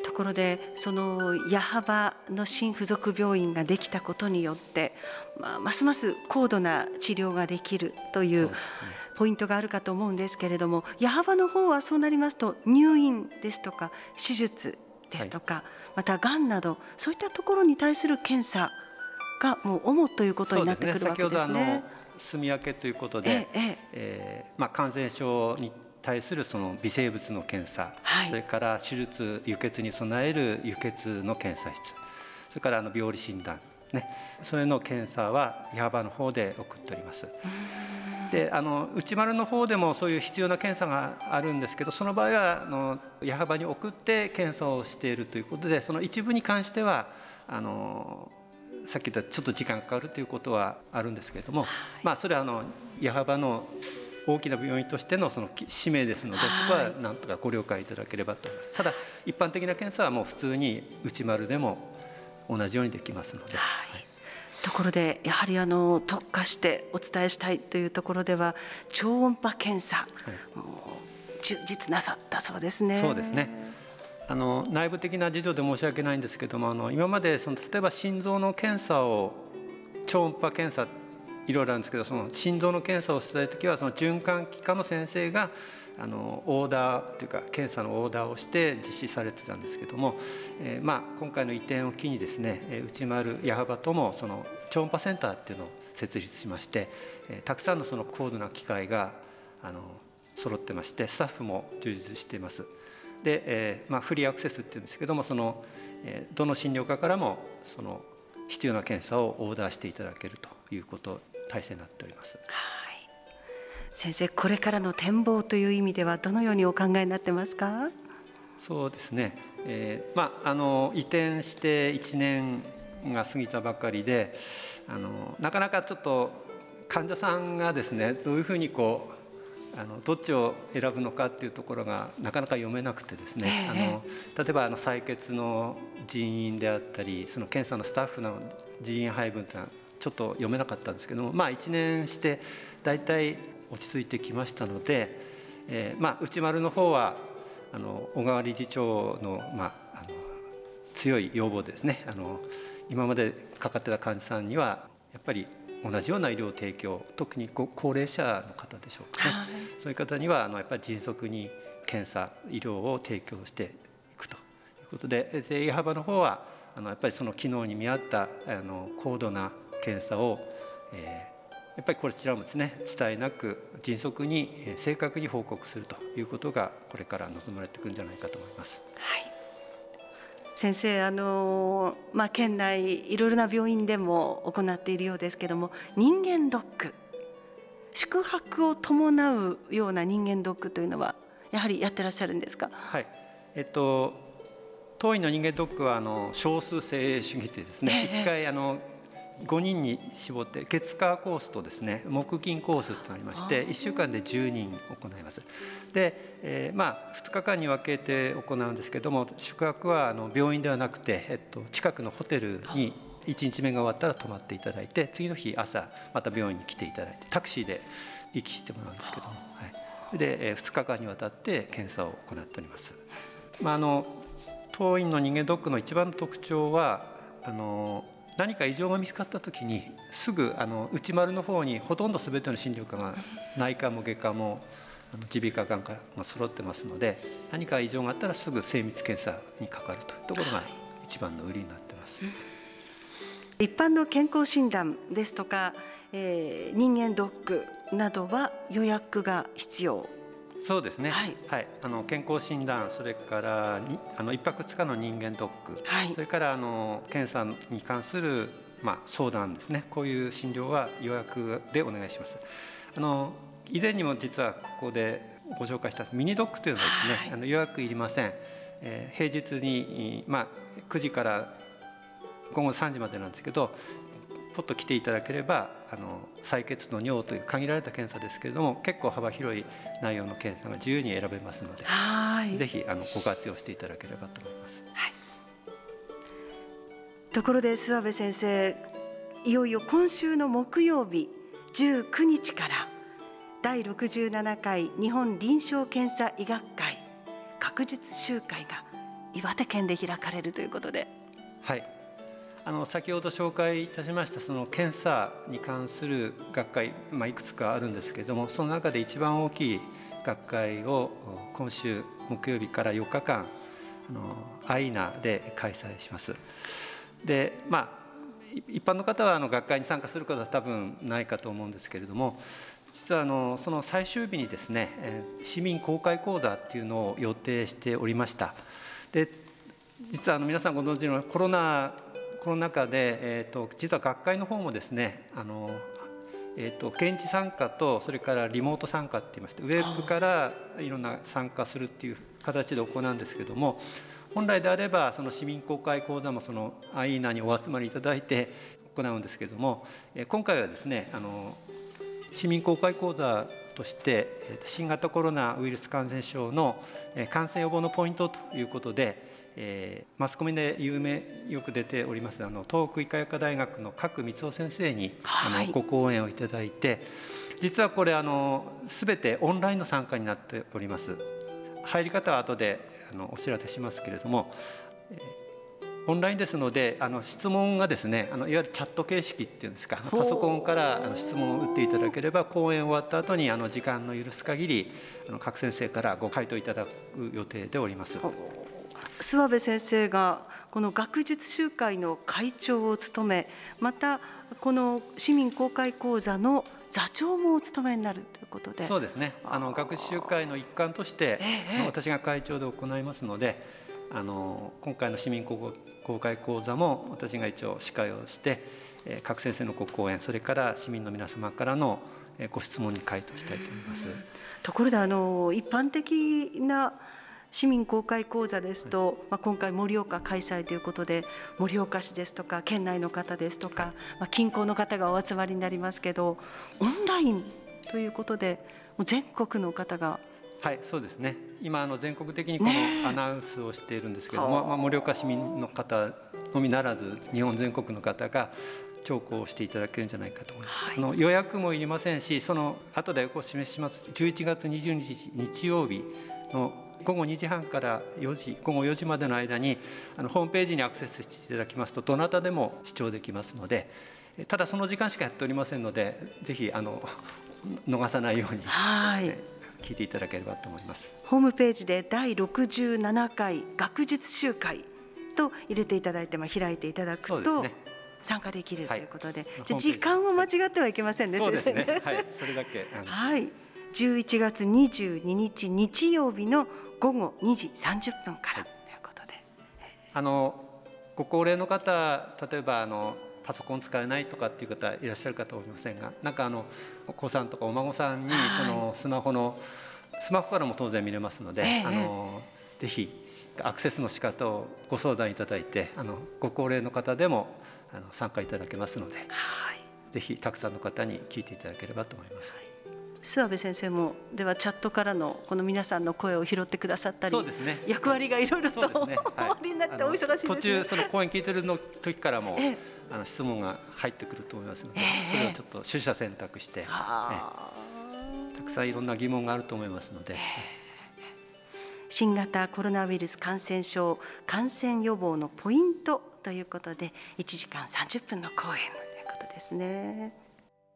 ところでその矢巾の新附属病院ができたことによって、ますます高度な治療ができるというポイントがあるかと思うんですけれども、矢巾の方はそうなりますと入院ですとか手術ですとか、またがんなどそういったところに対する検査がもう主ということになってくるわけですね。 先ほど住み分けということで、感染症に対するその微生物の検査、それから手術輸血に備える輸血の検査室、それから病理診断それの検査は矢巾の方で送っております。で内丸の方でもそういう必要な検査があるんですけど、その場合は矢巾に送って検査をしているということで、その一部に関してはさっき言ったちょっと時間かかるということはあるんですけれども、それは矢巾の大きな病院としてのその使命ですので、そこはなんとかご了解いただければと思います。ただ一般的な検査はもう普通に内丸でも同じようにできますので。 ところでやはり特化してお伝えしたいというところでは超音波検査、充実なさったそうですね。 そうですね。内部的な事情で申し訳ないんですけども、今まで例えば心臓の検査を超音波検査いろいろあるんですけど、その心臓の検査をしたいときはその循環器科の先生がオーダーというか検査のオーダーをして実施されてたんですけども、今回の移転を機にですね、内丸矢巾ともその超音波センターっていうのを設立しまして、たくさんのその高度な機械が揃ってまして、スタッフも充実しています。で、フリーアクセスっていうんですけども、どの診療科からもその必要な検査をオーダーしていただけるということ体制になっております。 先生、これからの展望という意味ではどのようにお考えになってますか？ そうですね、移転して1年が過ぎたばかりで、なかなかちょっと患者さんがですね、どういうふうにどっちを選ぶのかっていうところがなかなか読めなくてですね、例えば採血の人員であったり、その検査のスタッフの人員配分というのはちょっと読めなかったんですけども、1年してだいたい落ち着いてきましたので、内丸の方は小川理事長の、強い要望ですね、今までかかってた患者さんにはやっぱり同じような医療提供、特に高齢者の方でしょうかね、そういう方にはやっぱり迅速に検査医療を提供していくということで、矢巾の方はやっぱりその機能に見合った高度な検査をやっぱりこちらもですね、遅滞なく迅速に正確に報告するということがこれから望まれていくんじゃないかと思います。 先生、県内いろいろな病院でも行っているようですけども、人間ドック、宿泊を伴うような人間ドックというのはやはりやってらっしゃるんですか？ 当院の人間ドックは少数精鋭主義でですね、1回5人に絞って月火コースとですね、木金コースとなりまして、1週間で10人行います。で、2日間に分けて行うんですけども、宿泊は病院ではなくて、近くのホテルに1日目が終わったら泊まっていただいて、次の日朝また病院に来ていただいてタクシーで行きしてもらうんですけども、で2日間にわたって検査を行っております。当院の人間ドックの一番の特徴は何か異常が見つかったときにすぐ内丸の方にほとんど全ての診療科が内科も外科も耳鼻科眼科が揃ってますので、何か異常があったらすぐ精密検査にかかるというところが一番の売りになってます。 一般の健康診断ですとか、人間ドックなどは予約が必要？ そうですね、健康診断、それから1泊2日の人間ドック、それから検査に関する、相談ですね、こういう診療は予約でお願いします。以前にも実はここでご紹介したミニドックというのはですね、予約いりません。平日に、9時から午後3時までなんですけど、ポッと来ていただければ採血の尿という限られた検査ですけれども、結構幅広い内容の検査が自由に選べますので、ぜひご活用していただければと思います。 ところで諏訪部先生、いよいよ今週の木曜日19日から第67回日本臨床検査医学会学術集会が岩手県で開かれるということで。 はい、先ほど紹介いたしましたその検査に関する学会、いくつかあるんですけれども、その中で一番大きい学会を今週木曜日から4日間アイナで開催します。で、一般の方は学会に参加することは多分ないかと思うんですけれども、実はその最終日にですね、市民公開講座っていうのを予定しておりました。で、実は皆さんご存知のようにコロナ禍で、実は学会の方もですね、現地参加とそれからリモート参加って言いまして、ウェブからいろんな参加するっていう形で行うんですけども、本来であればその市民公開講座もそのアイーナにお集まりいただいて行うんですけれども、今回はですね、市民公開講座として新型コロナウイルス感染症の感染予防のポイントということで、マスコミでよく出ております東北医科薬科大学の賀来光雄先生にご講演をいただいて、実はこれ全てオンラインの参加になっております。入り方は後でお知らせしますけれども、オンラインですので質問がですね、いわゆるチャット形式っていうんですか、パソコンから質問を打っていただければ、講演終わった後に時間の許す限り各先生からご回答いただく予定でおります。 諏訪部先生がこの学術集会の会長を務め、またこの市民公開講座の座長もお務めになるということで。 そうですね、学術集会の一環として、私が会長で行いますので、今回の市民公開講座も私が一応司会をして、各先生のご講演、それから市民の皆様からのご質問に回答したいと思います。 ところで一般的な市民公開講座ですと、今回盛岡開催ということで、盛岡市ですとか県内の方ですとか、近郊の方がお集まりになりますけど、オンラインということでもう全国の方が。 はい、そうですね。今全国的にこのアナウンスをしているんですけども、盛岡市民の方のみならず日本全国の方が聴講していただけるんじゃないかと思います。予約もいりませんし、その後でお示しします11月20日日曜日の午後2時半から午後4時までの間にホームページにアクセスしていただきますと、どなたでも視聴できますので、ただその時間しかやっておりませんので、ぜひ逃さないように、聞いていただければと思います。 ホームページで第67回学術集会と入れていただいて、開いていただくと参加できるということで、じゃあ時間を間違ってはいけませんね。 そうですね、はい、それだけ 11月22日日曜日の午後2時30分からということで、 ご高齢の方、例えばパソコン使えないとかっていう方いらっしゃるかと思いませんが、なんかお子さんとかお孫さんにそのスマホからも当然見れますので、ぜひアクセスの仕方をご相談いただいて、ご高齢の方でも参加いただけますので、ぜひたくさんの方に聞いていただければと思います。 諏訪部先生もではチャットからのこの皆さんの声を拾ってくださったり、 そうですね、 役割がいろいろとおありになってお忙しいですね。 途中その講演聞いてるの時からも質問が入ってくると思いますので、それをちょっと取捨選択して、たくさんいろんな疑問があると思いますので、 新型コロナウイルス感染症感染予防のポイントということで1時間30分の講演ということですね。